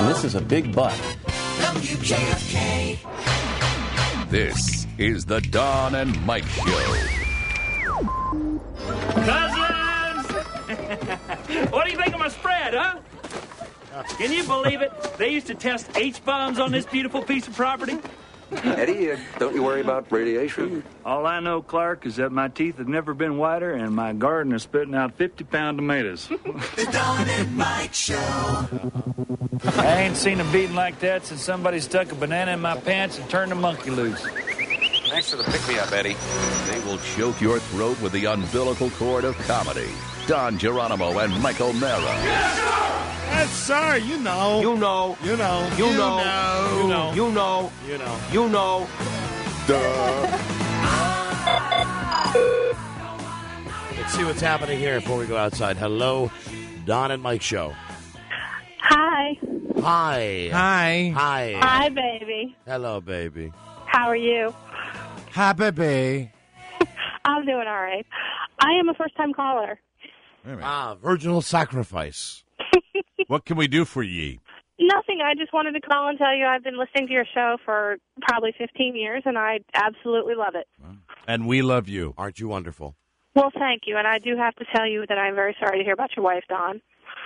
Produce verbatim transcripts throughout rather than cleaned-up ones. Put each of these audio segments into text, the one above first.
And this is a big butt. W J F K. This is the Don and Mike Show. Cousins! What do you think of my spread, huh? Can you believe it? They used to test H-bombs on this beautiful piece of property. Eddie, uh, don't you worry about radiation? All I know, Clark, is that my teeth have never been whiter and my garden is spitting out fifty-pound tomatoes. The Don and Mike Show. I ain't seen a beating like that since somebody stuck a banana in my pants and turned a monkey loose. Thanks for the pick-me-up, Eddie. They will choke your throat with the umbilical cord of comedy. Don Geronimo and Mike O'Mara. Yes, sir. You know. You know. You know. You You know. know. You know. You know. You know. You know. Let's see what's happening here before we go outside. Hello, Don and Mike Show. Hi. Hi. Hi. Hi. Hi, baby. Hello, baby. How are you? Hi, baby. I'm doing all right. I am a first-time caller. Ah, virginal sacrifice. What can we do for ye? Nothing. I just wanted to call and tell you I've been listening to your show for probably fifteen years, and I absolutely love it. And we love you. Aren't you wonderful? Well, thank you. And I do have to tell you that I'm very sorry to hear about your wife, Dawn.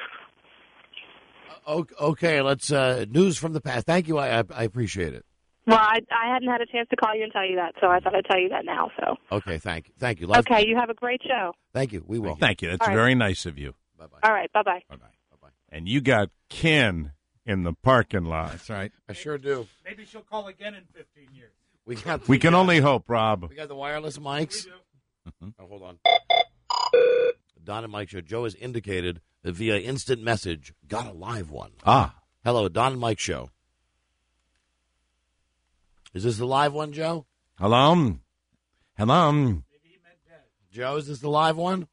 O- Okay, let's, uh, news from the past. Thank you. I, I, I appreciate it. Well, I, I hadn't had a chance to call you and tell you that, so I thought I'd tell you that now. So. Okay, thank you. Thank you. Let's- Okay, you have a great show. Thank you. We will. Thank you. That's All right. very nice of you. Bye-bye. All right, bye-bye. Bye-bye. Bye-bye. And you got Ken in the parking lot. That's right. I sure do. Maybe she'll call again in fifteen years. We got. We can only hope, Rob. We got the wireless mics. Oh, hold on. Don and Mike Show. Joe has indicated that via instant message got a live one. Ah. Hello, Don and Mike Show. Is this the live one, Joe? Hello? Hello? Joe, is this the live one?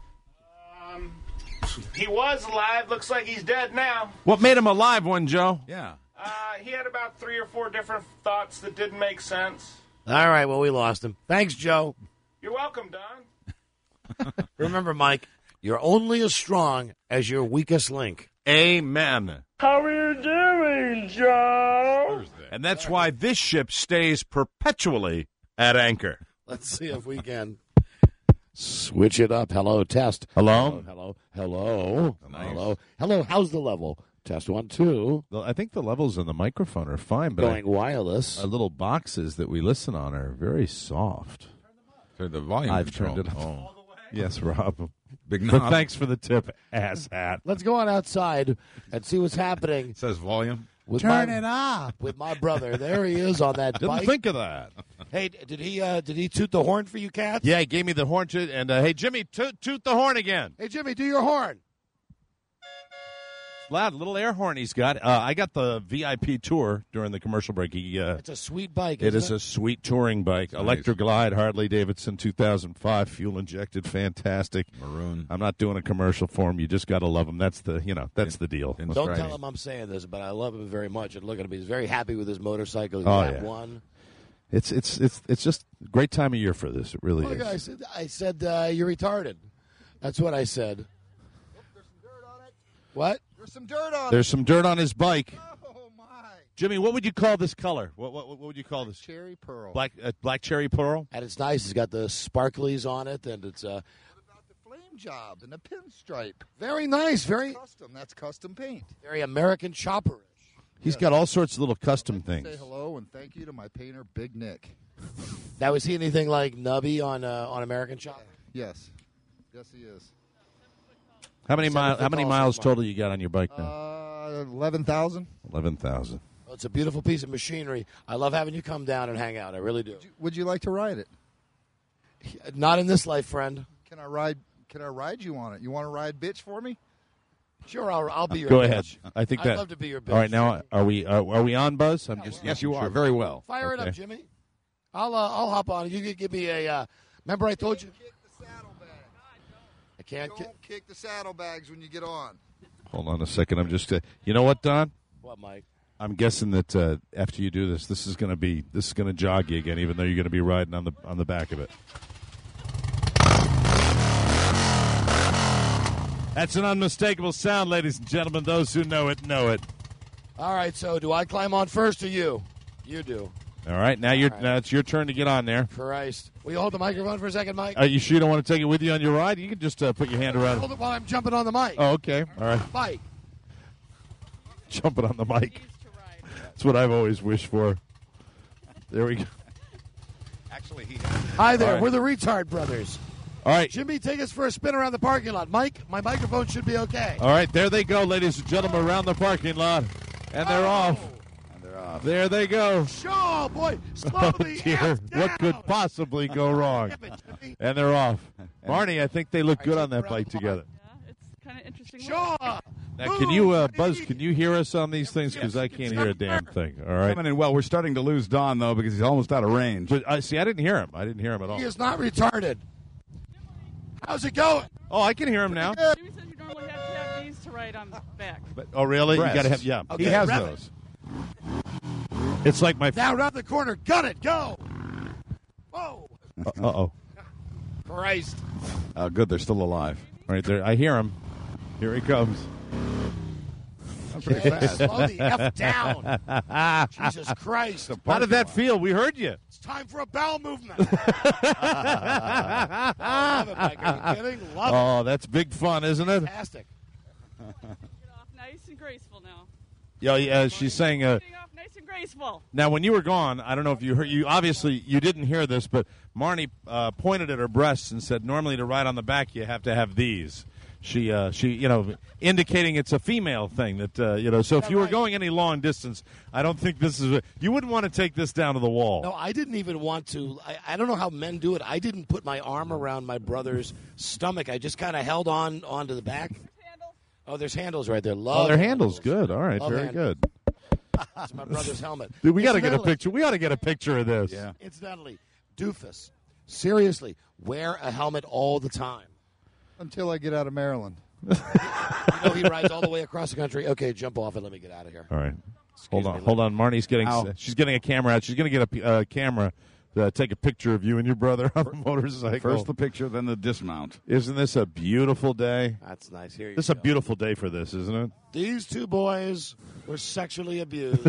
He was alive. Looks like he's dead now. What made him a live one, Joe? Yeah. Uh, he had about three or four different thoughts that didn't make sense. All right, well, we lost him. Thanks, Joe. You're welcome, Don. Remember, Mike, you're only as strong as your weakest link. Amen. How are you doing, Joe? And that's why this ship stays perpetually at anchor. Let's see if we can switch it up. Hello, test. Hello? Hello, hello, Nice. hello, hello. How's the level? Test one, two. Well, I think the levels on the microphone are fine, but Going wireless. our little boxes that we listen on are very soft. Turn the volume I've control. turned it up. Oh. Yes, Rob. Big But knob. thanks for the tip, ass hat. Let's go on outside and see what's happening. It says volume. With Turn my, it up. with my brother. There he is on that Didn't bike. think of that. Hey, did he? Uh, did he toot the horn for you, cats? Yeah, he gave me the horn, to, and uh, hey, Jimmy, toot, toot the horn again. Hey, Jimmy, do your horn. Loud, little air horn he's got. Uh, I got the V I P tour during the commercial break. He, uh, It's a sweet bike. it Isn't is a sweet touring bike. Electra Glide, Harley Davidson, two thousand five, fuel injected, fantastic. Maroon. I'm not doing a commercial for him. You just got to love him. That's the, you know, that's the deal. In- Don't Right. tell him I'm saying this, but I love him very much. And look at him; he's very happy with his motorcycle. He's Oh, got yeah. one. It's it's it's it's just a great time of year for this. It really Look, is. I said, I said uh, you're retarded. That's what I said. What? There's some dirt on There's some dirt on his bike. it. Oh, my. Jimmy, what would you call this color? What what, what would you call this? Cherry pearl. Black uh, black cherry pearl. And it's nice. It's got the sparklies on it, and it's uh, What about the flame job and the pinstripe? very nice, very Custom. That's custom paint. very American chopperish. He's got all sorts of little custom things. Say hello and thank you to my painter, Big Nick. Now, is he anything like Nubby on uh, on American Chop? Yes. Yes, he is. How many Seven miles? foot How many tall, miles seven total you got on your bike now? Uh, eleven thousand. Eleven thousand. Oh, it's a beautiful piece of machinery. I love having you come down and hang out. I really do. Would you like to ride it? Not in this life, friend. Can I ride? Can I ride you on it? You want to ride, bitch, for me? Sure, I'll, I'll be your Go bitch. ahead. I think I'd that. love to be your bitch. All right, now are we uh, are we on, Buzz? I'm just Yes, you making are. sure. Very well. Fire it Okay. up, Jimmy. I'll uh, I'll hop on. You can give me a. Uh, remember, I told you. Kick the saddlebag. I can't. Ki- Don't kick the saddlebags when you get on. Hold on a second. I'm just. Uh, you know what, Don? what, Mike? I'm guessing that uh, after you do this, this is going to be this is going to jog you again, even though you're going to be riding on the on the back of it. That's an unmistakable sound, ladies and gentlemen. Those who know it know it. All right, so do I climb on first or you? You do. All right, now you're right. now it's your turn to get on there. Christ. Will you hold the microphone for a second, Mike? Are you sure you don't want to take it with you on your ride? You can just uh, put your hand around Hold it. it while I'm jumping on the mic. Oh, okay. All right. Mike. Jumping on the mic. That's what I've always wished for. There we go. Actually, he. Hi there. All right. We're the Retard Brothers. All right. Jimmy, take us for a spin around the parking lot. Mike, my microphone should be okay. All right, there they go, ladies and gentlemen, around the parking lot. And they're off. And they're off. There they go. Oh, boy. Slow Oh, the dear. F What down. could possibly go wrong? And they're off. Marnie, I think they look good on that bike together. Kind of interesting. Shaw. Now, can you, uh, Buzz, can you hear us on these things? Because I can't hear a damn thing. All right. Coming in well. We're starting to lose Don, though, because he's almost out of range. But, uh, see, I didn't hear him. I didn't hear him at all. He is not retarded. How's it going? Oh, I can hear him now. Jimmy says you normally have to have these to ride on the back. But, oh, really? Breast. You got to have, yeah. Okay, he has rev it. those. It's like my. Now around the corner. Gun it. Go. Whoa. Uh oh. Christ. Uh, good, they're still alive. Right there. I hear him. Here he comes. That's pretty Okay, fast. slow the F down. Jesus Christ. How did that feel? We heard you. It's time for a bowel movement. I love it, Mike. Are you kidding? Love Oh, that's big fun, isn't it. it? Fantastic. Get off nice and graceful now. Yeah, yeah. She's saying. Uh, Getting off nice and graceful. now, when you were gone, I don't know if you heard. You obviously you didn't hear this, but Marnie uh, pointed at her breasts and said, "Normally, to ride on the back, you have to have these." She, uh, she, you know, indicating it's a female thing that uh, you know. So if you were going any long distance, I don't think this is. A, you wouldn't want to take this down to the wall. No, I didn't even want to. I, I don't know how men do it. I didn't put my arm around my brother's stomach. I just kind of held on onto the back. Oh, there's handles right there. Love Oh, their handles. Good. All right. Love Very handles. good. It's my brother's helmet. Dude, we got to get a Incidentally- picture. We got to get a picture of this. Yeah. Incidentally, doofus. Seriously, wear a helmet all the time. Until I get out of Maryland. You know he rides all the way across the country. Okay, jump off and let me get out of here. All right. Excuse hold on. me, Hold on. Marnie's getting. Ow. She's getting a camera out. She's going to get a p- uh, camera to take a picture of you and your brother on the motorcycle. First the picture, then the dismount. Isn't this a beautiful day? That's nice. Here you This is a go. beautiful day for this, isn't it? These two boys were sexually abused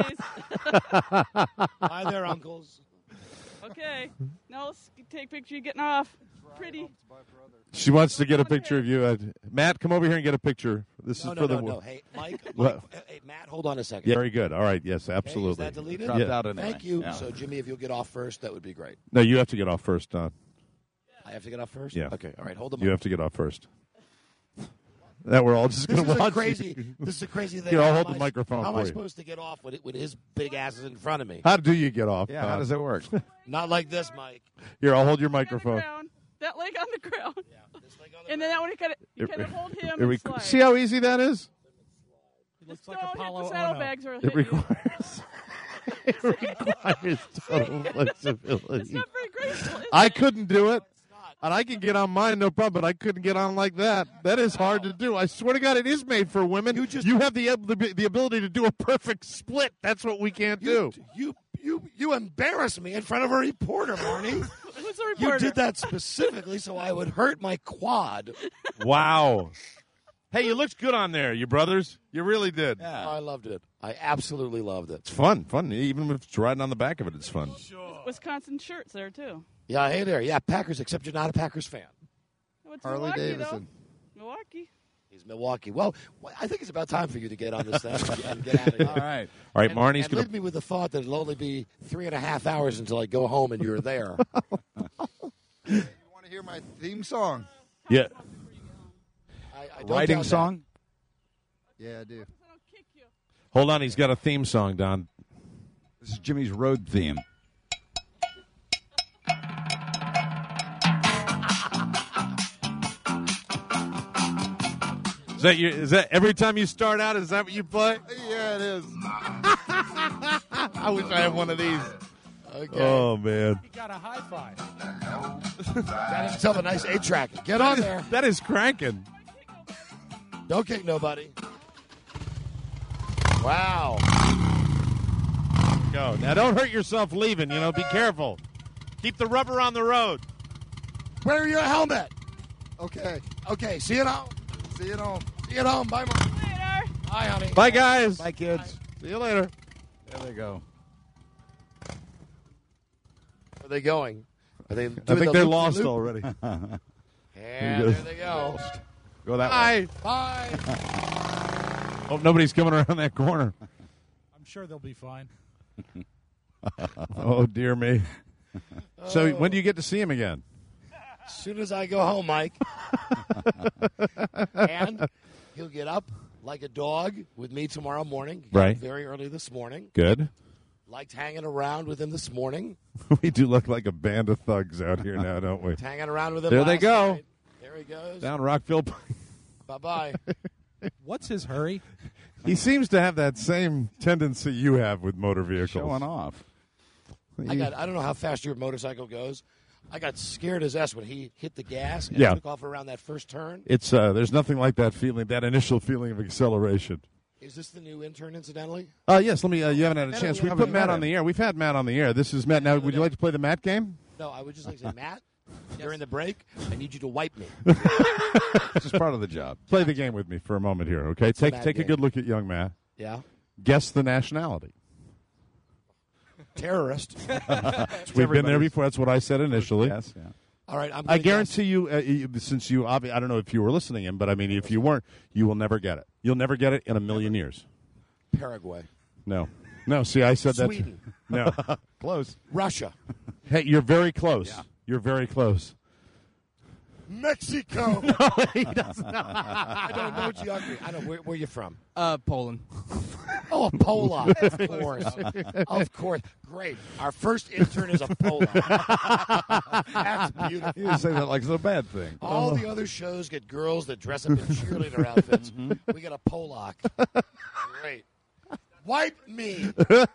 by their uncles. Okay. Now let's take a picture of you getting off. Pretty. She wants to get a picture of you. Uh, Matt, come over here and get a picture. This No, is no, for no, the. no. Hey, Mike, What? Mike hey, Matt, hold on a second. Yeah, very good. All right. Yes, Okay, absolutely. is that deleted? Dropped Yeah. out anyway. Thank you. Yeah. So, Jimmy, if you'll get off first, that would be great. No, you have to get off first, Don. I have to get off first? Yeah. Okay, all right, hold them You have to get off first. That we're all just This going to is a watch. crazy. This is a crazy thing. Here, I'll How hold am the I- microphone How am for I you. supposed to get off with it with his big ass is in front of me? How do you get off? Yeah, Don? how does that work? Not like this, Mike. Here, I'll hold your On the microphone. ground. That leg on the ground. Yeah, this leg on the And then that one you kind of you It- kind of hold him it and re- slide. see how easy that is? Just don't hit the saddlebags or It hit you. requires. It requires total It's flexibility. not very graceful. is I it? couldn't do it. And I can get on mine, no problem, but I couldn't get on like that. That is hard to do. I swear to God, it is made for women. You, just- have the, the the ability to do a perfect split. That's what we can't You, do. you, you, you embarrassed me in front of a reporter, Marnie. Who's the You reporter? did that specifically so I would hurt my quad. Wow. Hey, you looked good on there, you brothers. You really did. Oh, I loved it. I absolutely loved it. It's fun, fun. Even if it's riding on the back of it, it's fun. Wisconsin shirts there too. Yeah, hey there. Yeah, Packers, except you're not a Packers fan. What's Harley Milwaukee, Davidson. Though? Milwaukee. He's Milwaukee. Well, I think it's about time for you to get on this thing and get out of here. All right. All right, And, Marnie's and going leave me with the thought that it'll only be three and a half hours until I go home and you're there. You want to hear my theme song? Yeah. I, I don't Writing doubt that. song? Yeah, I do. Hold on, he's got a theme song, Don. This is Jimmy's road theme. Is that your, is that every time you start out, is that what you play? Yeah, it is. I wish I had one of these. Okay. Oh, man. got a high five. Got himself a nice eight track. Get on there. That is cranking. Don't kick nobody. Wow. Go. Now, don't hurt yourself leaving, you know. Be careful. Keep the rubber on the road. Wear your helmet. Okay. Okay, see you at home. See you at home. See you at home. Bye, Mark. Later. Hi, honey. Bye, guys. Bye, kids. See you later. There they go. Where are they going? Are they? I doing think the they're loop-de-loop? lost already. And There there they go. Go that Bye. way. Bye. Hope nobody's coming around that corner. I'm sure they'll be fine. Oh, dear me. So when do you get to see him again? As soon as I go home, Mike. And he'll get up like a dog with me tomorrow morning. He got Right. up very early this morning. Good. Liked hanging around with him this morning. We do look like a band of thugs out here now, don't we? Hanging around with him There they last go. night. There he goes. Down Rockville. Bye-bye. What's his hurry? He seems to have that same tendency you have with motor vehicles. Showing off. I got. I don't know how fast your motorcycle goes. I got scared as S when he hit the gas and Yeah. took off around that first turn. It's uh, there's nothing like that feeling, that initial feeling of acceleration. Is this the new intern, incidentally? Uh, yes, let me. Uh, you haven't had a Matt, chance. we We haven't put Matt met on him. the air. We've had Matt on the air. This is Matt. Now, would you like to play the Matt game? No, I would just like to say, Matt, during the break, I need you to wipe me. It's just part of the job. Play the game with me for a moment here, okay? What's the Take Matt take a game? good look at young Matt. Yeah. Guess the nationality. Terrorist. We've been there before. That's what I said initially. Yes, yeah. All right, I'm I gonna guarantee you, uh, you, since you, obvi- I don't know if you were listening in, but I mean, if you weren't, you will never get it. You'll never get it in a million years. guess Paraguay. No. No, see, I said that. Sweden. No. Close. Russia. Hey, you're very close. You're very close. Mexico. He doesn't. I don't know geography. I don't. Where, where are you from? Uh, Poland. Oh, a Pola. Of course. Of course. Great. Our first intern is a Pola. That's beautiful. You didn't say that like it's a bad thing. All the other shows get girls that dress up in cheerleader outfits. We get a Polak. Great. Wipe me.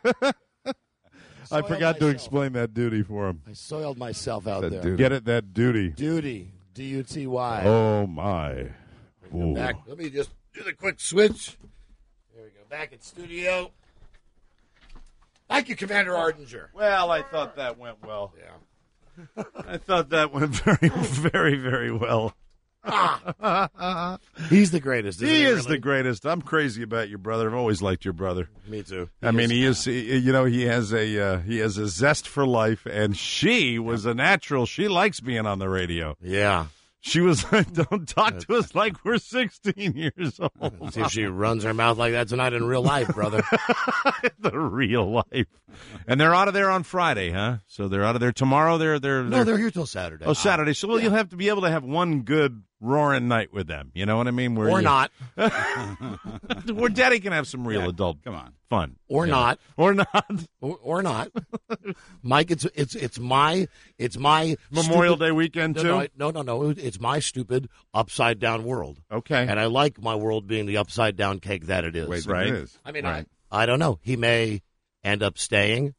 I Soiled forgot to myself. explain that duty for him. I soiled myself out That there. duty. Get it, that duty. Duty. D U T Y. Oh, my. Ooh. Back. Let me just do the quick switch. There we go. Back at studio. Thank you, Commander Ardinger. Well, I thought that went well. Yeah. I thought that went very, very, very well. Ah. He's the greatest. Isn't He he is really? the greatest. I'm crazy about your brother. I've always liked your brother. Me too. I mean, he is. He, you know, he has a uh, he has a zest for life, and she was a natural. She likes being on the radio. Yeah. She was. Don't talk to us like we're sixteen years old. See if she runs her mouth like that tonight in real life, brother. The real life. And they're out of there on Friday, huh? So they're out of there tomorrow. They're they're, No, they're here till Saturday. Oh, Saturday. So well, you'll have to be able to have one good roaring night with them. You know what I mean? Where Or you- not. Where Daddy can have some real Yeah, adult come on. fun. Or Yeah. not. Or not. Or, or not. Mike, it's it's it's my it's my Memorial stupid- Day weekend, no, too? No, I- no, no, no. It's my stupid upside down world. Okay. And I like my world being the upside down cake that it is. Wait, Right. it is. I mean, Right. I I don't know. He may end up staying,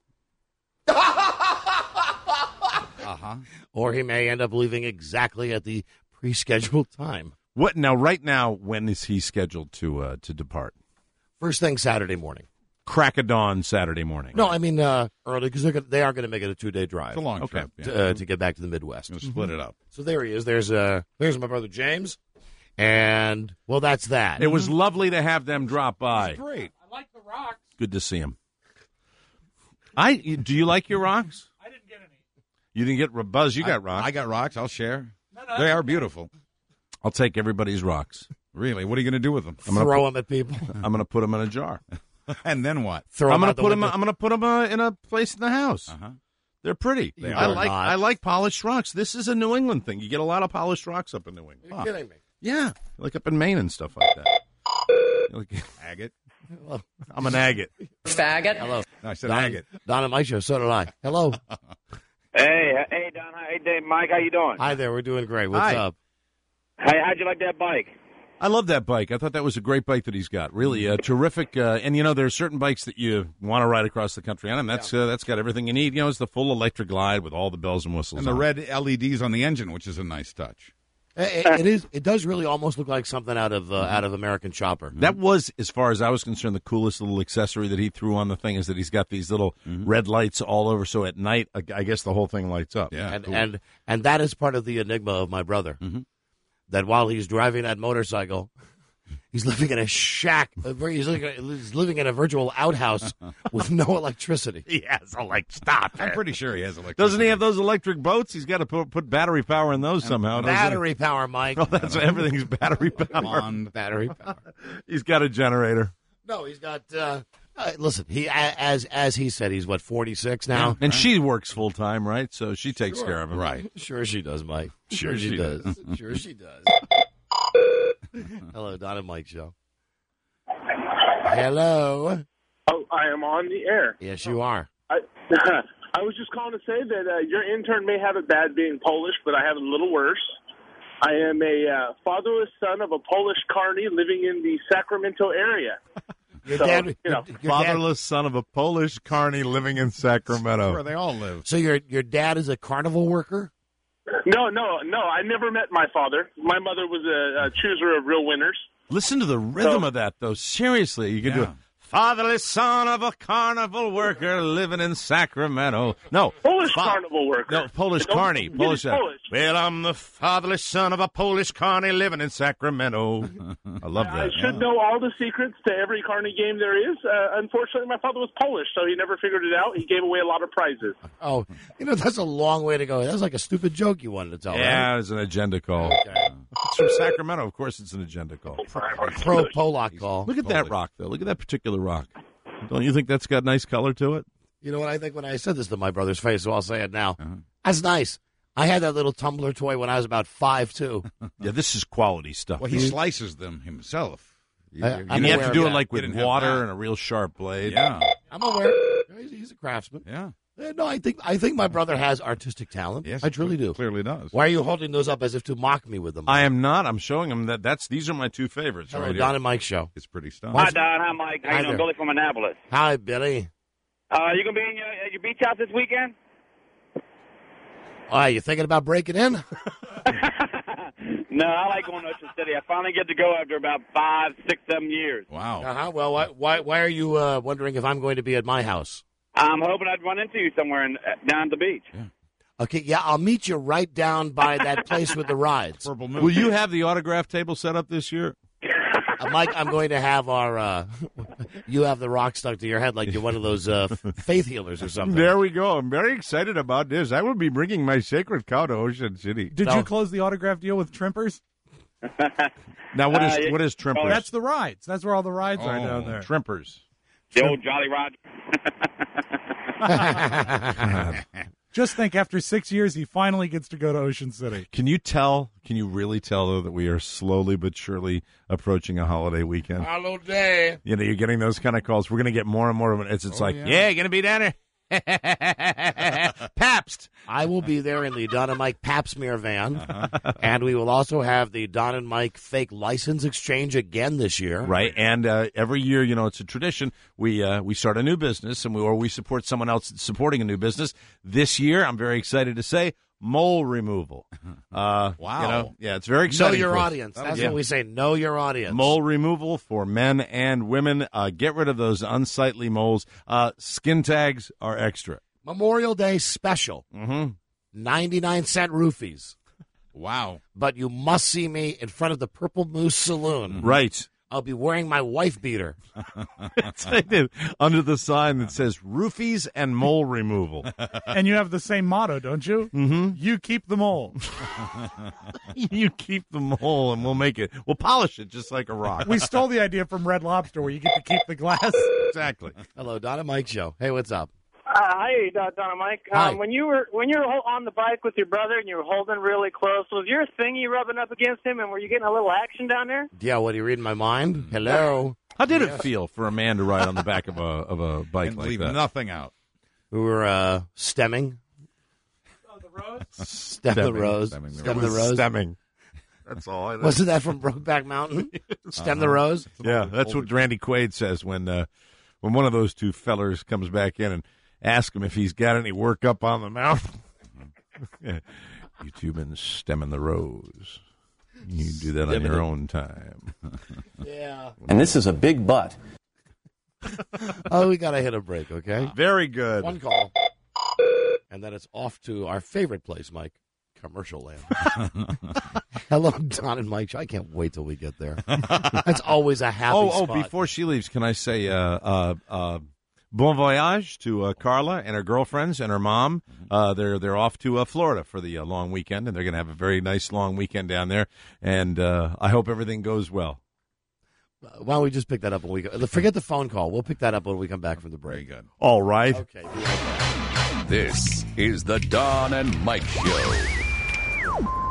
Uh-huh. or he may end up leaving exactly at the pre-scheduled time. What now? Right now, when is he scheduled to uh, to depart? First thing Saturday morning. Crack of dawn Saturday morning. No, I mean uh, early because they're gonna, they are going to make it a two-day drive. It's a long Okay. trip. Yeah. to, uh, to get back to the Midwest. Gonna split it up. So there he is. There's uh, there's my brother James, and well, that's that. It was lovely to have them drop by. Great. I like the rocks. Good to see him. I do you like your rocks? I didn't get any. You didn't get Buzz. You got I, rocks. I got rocks. I'll share. No, no, They are beautiful. I'll take everybody's rocks. Really. What are you going to do with them? I'm gonna Throw put- them at people. I'm going to put them in a jar. And then what? Throw I'm them going out to the put them. window. I'm going to put them uh, in a place in the house. Uh-huh. They're pretty. They I are like. not. I like polished rocks. This is a New England thing. You get a lot of polished rocks up in New England. You're kidding me. Yeah, like up in Maine and stuff like that. Like, Agate. I'm an agate. Faggot. Hello. No, I said Don, agate. Don and Mike show. So did I. Hello. Hey, hey, Don. Hey, Dave, Mike. How you doing? Hi there. We're doing great. What's Hi. up? Hey, how'd you like that bike? I love that bike. I thought that was a great bike that he's got. Really uh, terrific. Uh, and, you know, there are certain bikes that you want to ride across the country on, and that's uh, that's got everything you need. You know, it's the full electric Glide with all the bells and whistles And the on it. red L E Ds on the engine, which is a nice touch. It, it is. It does really almost look like something out of uh, out of American Chopper. That was, as far as I was concerned, the coolest little accessory that he threw on the thing is that he's got these little red lights all over, so at night, I I guess the whole thing lights up. Yeah. and cool. and and that is part of the enigma of my brother. Mm-hmm. That while he's driving that motorcycle, He's living in a shack. a very- He's living, he's living in a virtual outhouse with no electricity. He has like stop. I'm pretty sure he has electricity. Doesn't he have those electric boats? He's got to put, put battery power in those somehow. doesn't he? Battery power, Mike. Oh, that's everything's battery power. Bond. Battery power. He's got a generator. No, he's got. Uh, uh, listen, he a- as as he said, he's what forty-six now, And she works full time, right? So she takes Sure. care of him. Right. Sure, she does, Mike. Sure, Sure she, she does. does. Sure, she does. Hello, Don and Mike show. Hello. Oh, I am on the air. Yes, you are. I, I was just calling to say that uh, your intern may have it bad being Polish, but I have it a little worse. I am a uh, fatherless son of a Polish carny living in the Sacramento area. Your So, dad, you know, your dad- Fatherless son of a Polish carny living in Sacramento. Where they all live. So your your dad is a carnival worker? No, no, no. I never met my father. My mother was a, a chooser of real winners. Listen to the rhythm So- of that, though. Seriously, you could do Yeah. it. Fatherless son of a carnival worker living in Sacramento. No. Polish fa- carnival worker. No, Polish Don't carny. get it Polish. uh, Polish. Well, I'm the fatherless son of a Polish carny living in Sacramento. I love I that. should know all the secrets to every carny game there is. Uh, unfortunately, my father was Polish, so he never figured it out. He gave away a lot of prizes. Oh, you know that's a long way to go. That was like a stupid joke you wanted to tell. Yeah, right? it's an agenda call. Okay. It's from Sacramento. Of course, it's an agenda call. Pro Polak call. Look at that rock, though. Look at that particular rock. Don't you think that's got nice color to it? You know what I think when I said this to my brother's face, so I'll say it now. Uh-huh. That's nice. I had that little tumbler toy when I was about five, too. Yeah, this is quality stuff. Well, he slices them himself. You, I- you- I'm and didn't- you have aware to of do it that. like You with didn't have water that. and a real sharp blade. Yeah. I'm aware. He's, he's a craftsman. Yeah. Uh, No, I think I think my brother has artistic talent. Yes, I truly do. Clearly does. Why are you holding those up as if to mock me with them? I am not. I'm showing him that that's these are my two favorites. Hello, right Don here. and Mike show. It's pretty stunning. Why- Hi, Don. Hi, Mike. How Hi you doing? there. Billy from Annapolis. Hi, Billy. Uh, you gonna be in your, at your beach house this weekend? Oh, are you thinking about breaking in? No, I like going to Ocean City. I finally get to go after about five, six, seven years. Wow. Uh-huh. Well, why, why, why are you uh, wondering if I'm going to be at my house? I'm hoping I'd run into you somewhere in, uh, down at the beach. Okay, yeah, I'll meet you right down by that place with the rides. Purple Moon. Will you have the autograph table set up this year? Uh, Mike, I'm going to have our, uh, you have the rock stuck to your head like you're one of those uh, faith healers or something. There we go. I'm very excited about this. I will be bringing my sacred cow to Ocean City. Did No. you close the autograph deal with Trimpers? Now, what is Uh, yeah. what is Trimpers? That's the rides. That's where all the rides are Oh, down there. Trimpers. The old Jolly Roger. Just think, after six years, he finally gets to go to Ocean City. Can you tell? Can you really tell though that we are slowly but surely approaching a holiday weekend? Hello, day. You know, you're getting those kind of calls. We're going to get more and more of it. It's, it's Oh, like, yeah. yeah, you're going to be down here. Pabst. I will be there in the Don and Mike Papsmear van, Uh-huh. and we will also have the Don and Mike fake license exchange again this year. Right, and uh, every year, you know, it's a tradition. We uh, we start a new business, and we or we support someone else supporting a new business. This year, I'm very excited to say, mole removal. Uh, Wow. You know, yeah, it's very Know exciting. your for us. audience. That's Yeah. what we say. Know your audience. Mole removal for men and women. Uh, get rid of those unsightly moles. Uh, skin tags are extra. Memorial Day special. Mm-hmm. ninety-nine cent roofies. Wow. But you must see me in front of the Purple Moose Saloon. Right. I'll be wearing my wife beater. It's like that under the sign that says roofies and mole removal. And you have the same motto, don't you? Mm-hmm. You keep the mole. You keep the mole, and we'll make it. We'll polish it just like a rock. We stole the idea from Red Lobster, where you get to keep the glass. Exactly. Hello, Don and Mike show. Hey, what's up? Uh, hi, uh, Don and Mike. Hi. Um, when you were when you were ho- on the bike with your brother and you were holding really close, was your thingy rubbing up against him, and were you getting a little action down there? Yeah, what, are you reading my mind? Hello. How did Yes. it feel for a man to ride on the back of a of a bike And like leave that? nothing out. We were uh, stemming. Oh, the road? Stem the Stemming, rose. stemming the Stem It the was rose. Stemming. That's all I know. Wasn't that from Brokeback Mountain? Stem the rose? Yeah, that's what Randy Quaid says when uh, when one of those two fellers comes back in and asks him if he's got any work up on the mouth. Yeah. You two been stemming the rose. You do that on Stemming your it. own time. Yeah. And this is a big butt. Oh, we got to hit a break, okay? Very good. One call. And then it's off to our favorite place, Mike. commercial land. Hello, Don and Mike. I can't wait till we get there. That's always a happy oh, spot. Oh, before she leaves, can I say uh, uh, uh, bon voyage to uh, Carla and her girlfriends and her mom. Uh, they're they're off to uh, Florida for the uh, long weekend, and they're going to have a very nice long weekend down there. And uh, I hope everything goes well. Why don't we just pick that up when we go? Forget the phone call. We'll pick that up when we come back from the break. Very good. All right. Okay. This is the Don and Mike Show.